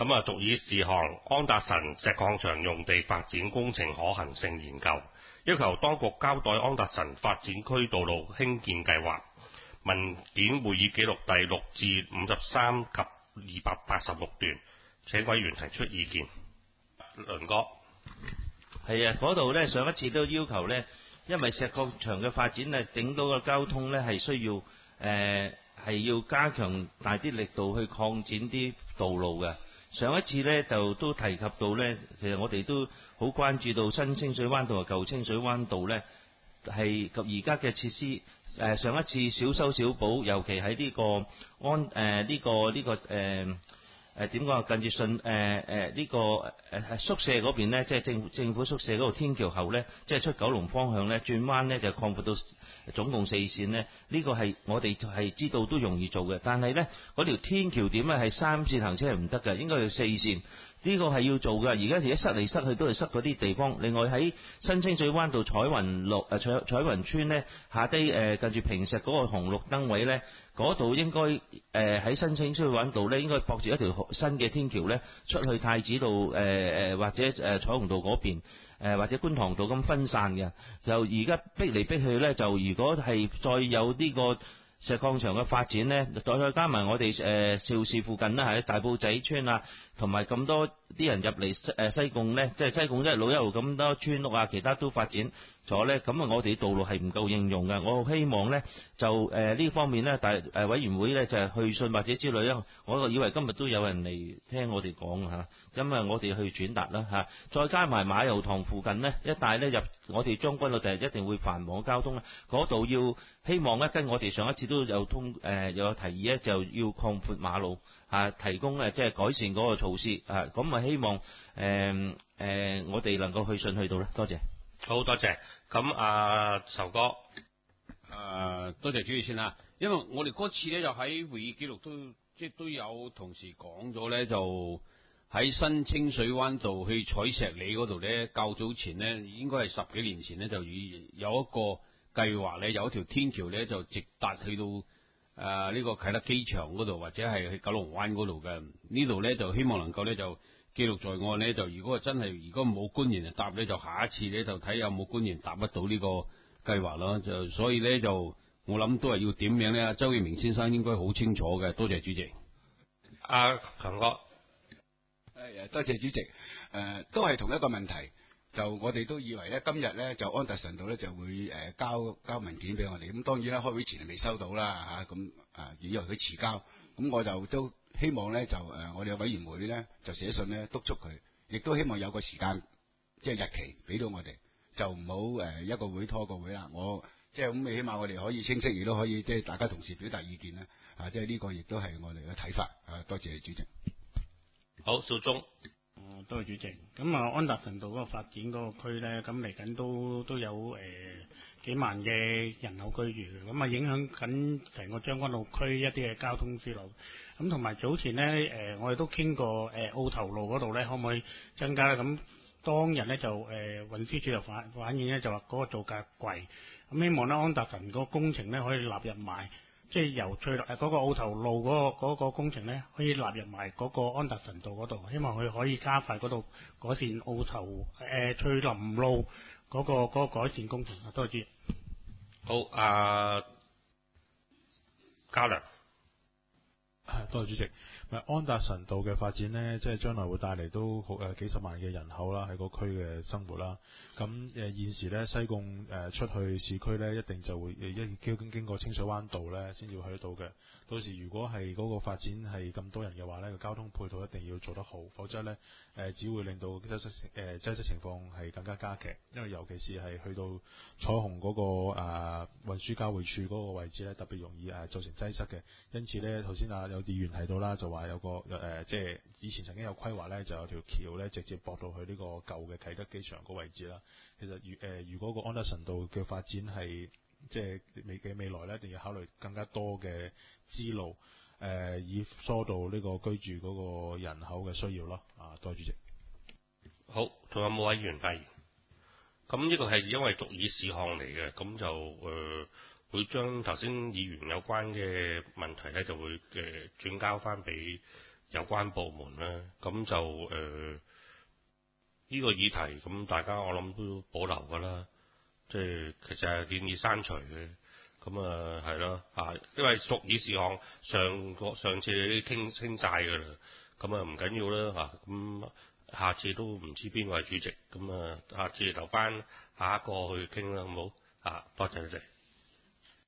咁啊，逐以事項安達臣石礦場用地發展工程可行性研究，要求當局交代安達臣發展區道路興建計劃。文件會議記錄第6至53及286段，請委員提出意見。倫哥， 係啊，嗰度呢上一次都要求呢，因為石礦場嘅發展呢，整到個交通呢係需要係要加強大啲力度去擴展啲道路嘅。上一次呢就都提及到呢，其實我哋都好關注到新清水灣道同舊清水灣道呢係及而家嘅設施。上一次小修小補，尤其喺呢個點講啊？近住宿舍嗰邊呢，即係政府宿舍嗰度天橋後呢，即係出九龍方向呢，轉彎呢就擴闊到總共4線呢。呢個係我哋係知道都容易做嘅，但係呢嗰條天橋點呢係3線行車係唔得嘅，應該要4線。呢個係要做嘅，而家塞嚟塞去都係塞嗰啲地方。另外喺新清水灣道彩雲村呢，下低近住平石嗰個紅綠燈位呢，嗰度應該喺新清水灣道呢，應該駁住一條新嘅天橋呢，出去太子道或者彩虹道嗰邊或者觀塘道咁分散嘅。就而家逼嚟逼去呢，就如果係再有呢個石礦場嘅發展呢，再加埋我哋邵氏附近啦，喺大埔仔村啊，同埋咁多啲人入嚟西貢呢，即係西貢一路咁多村屋啊，其他都發展咗呢。咁啊，我哋道路係唔夠應用嘅。我希望呢，就呢方面呢，委員會呢，就係去信或者之類啦。我以為今日都有人嚟聽我哋講嚇，咁啊我哋去轉達啦嚇。再加埋馬油塘附近呢一帶呢，入我哋將軍澳第日一定會繁忙交通啦。嗰度要希望呢，跟我哋上一次都有有提議呢，就要擴闊馬路提供即係改善嗰個措施咁啊希望我哋能夠去信去到啦。多謝。 好多謝。咁仇哥， 多謝主席先啦。因為我哋嗰次咧就喺會議記錄都有同事講咗咧，就喺新清水灣道去彩石里嗰度咧，較早前咧應該係10幾年前咧就有一個計劃咧，有一條天橋咧就直達去到呢個啟德機場嗰度，或者係去九龍灣嗰度嘅。呢度咧就希望能夠咧就記錄在案咧，就如果冇官員嚟答咧，就下一次咧就睇有冇官員答得到呢個計劃咯。就所以咧就我諗都係要點名咧，周耀明先生應該好清楚嘅。多謝主席。 強哥， 多謝主席。都係同一個問題。就我哋都以為咧，今日咧就安達臣道咧就會交文件俾我哋。咁當然啦，開會前係未收到啦嚇。咁以為佢遲交，咁我就都希望咧就我哋嘅委員會咧就寫信咧督促佢，亦都希望有個時間即係日期俾到我哋，就唔好一個會拖個會啦。我即係咁，起碼我哋可以清晰，亦都可以即係大家同事表達意見啦。即係呢個亦都係我哋嘅睇法。多謝主席。 好，邵忠。 多謝主席。咁安達臣道嗰個發展嗰個區咧，咁嚟緊都有幾萬嘅人口居住嘅，咁影響緊成個將軍澳區一啲嘅交通之路。咁同埋早前咧我哋都傾過澳頭路嗰度咧，可唔可以增加咧？咁當日咧就運輸署就反映咧，就話嗰個造價貴。咁希望咧安達臣嗰個工程咧可以納入埋。即係由嗰個澳頭路嗰個工程咧，可以納入埋嗰個安達臣道嗰度，希望佢可以加快嗰度改善澳頭翠林路嗰個改善工程。多謝主席。 好，嘉良。 多謝主席。安達臣道嘅發展呢，即係將來會帶嚟都幾十萬嘅人口啦，喺個區嘅生活啦。咁現時呢，西貢出去市區呢，一定就會經過清水灣道呢先至去得到嘅。到時如果係嗰個發展係咁多人嘅話呢，個交通配套一定要做得好，否則呢只會令到擠塞情況係更加加劇。因為尤其是係去到彩虹嗰個運輸交匯處嗰個位置呢，特別容易造成擠塞嘅。因此呢，頭先有議員提到啦，就話有個即係以前曾經有規劃呢，就有條橋呢直接駁到去呢個舊嘅啟德機場個位置啦。其實如果個安達臣道嘅發展係即係未來呢，一定要考慮更加多嘅支路，以疏導呢個居住嗰個人口嘅需要咯。多謝主席。 好，仲有冇委員發言？咁呢個係因為逐議事項嚟嘅，咁就會將頭先議員有關嘅問題咧，就會轉交翻俾有關部門咧，咁就呢個議題咁大家我諗都保留㗎啦，即係其實係建議刪除嘅。咁係咯因為屬議事項上次你傾債㗎啦，咁唔緊要啦咁下次都唔知邊個係主席，咁下次留翻下一個去傾啦，好唔好？多謝你哋。